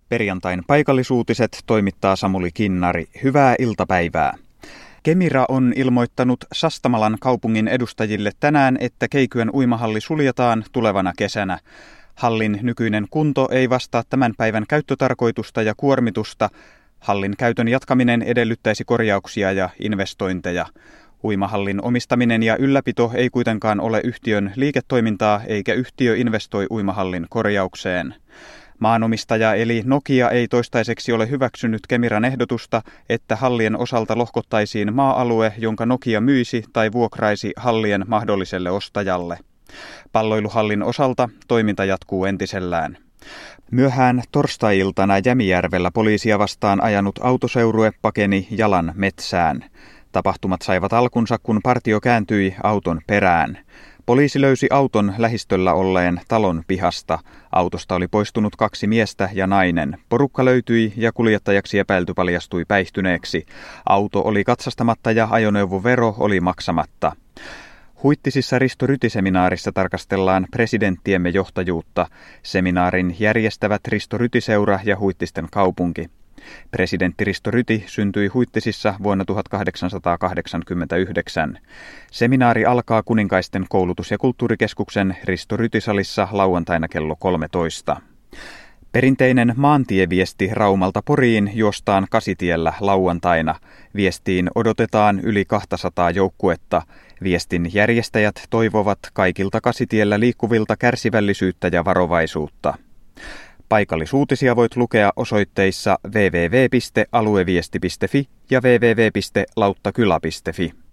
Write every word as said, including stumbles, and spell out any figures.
Perjantain paikallisuutiset toimittaa Samuli Kinnari. Hyvää iltapäivää. Kemira on ilmoittanut Sastamalan kaupungin edustajille tänään, että Keikyön uimahalli suljetaan tulevana kesänä. Hallin nykyinen kunto ei vastaa tämän päivän käyttötarkoitusta ja kuormitusta. Hallin käytön jatkaminen edellyttäisi korjauksia ja investointeja. Uimahallin omistaminen ja ylläpito ei kuitenkaan ole yhtiön liiketoimintaa, eikä yhtiö investoi uimahallin korjaukseen. Maanomistaja eli Nokia ei toistaiseksi ole hyväksynyt Kemiran ehdotusta, että hallien osalta lohkottaisiin maa-alue, jonka Nokia myisi tai vuokraisi hallien mahdolliselle ostajalle. Palloiluhallin osalta toiminta jatkuu entisellään. Myöhään torstai-iltana Jämijärvellä poliisia vastaan ajanut autoseurue pakeni jalan metsään. Tapahtumat saivat alkunsa, kun partio kääntyi auton perään. Poliisi löysi auton lähistöllä olleen talon pihasta. Autosta oli poistunut kaksi miestä ja nainen. Porukka löytyi ja kuljettajaksi epäilty paljastui päihtyneeksi. Auto oli katsastamatta ja ajoneuvovero oli maksamatta. Huittisissa Risto Ryti-seminaarissa tarkastellaan presidenttiemme johtajuutta. Seminaarin järjestävät Risto Ryti-seura ja Huittisten kaupunki. Presidentti Risto Ryti syntyi Huittisissa vuonna tuhatkahdeksansataakahdeksankymmentäyhdeksän. Seminaari alkaa Kuninkaisten koulutus- ja kulttuurikeskuksen Risto Ryti-salissa lauantaina kello kolmetoista. Perinteinen maantieviesti Raumalta Poriin juostaan Kasitiellä lauantaina. Viestiin odotetaan yli kaksisataa joukkuetta. Viestin järjestäjät toivovat kaikilta Kasitiellä liikkuvilta kärsivällisyyttä ja varovaisuutta. Paikallisuutisia voit lukea osoitteissa double-u double-u double-u piste alueviesti piste fi ja double-u double-u double-u piste lauttakyla piste fi.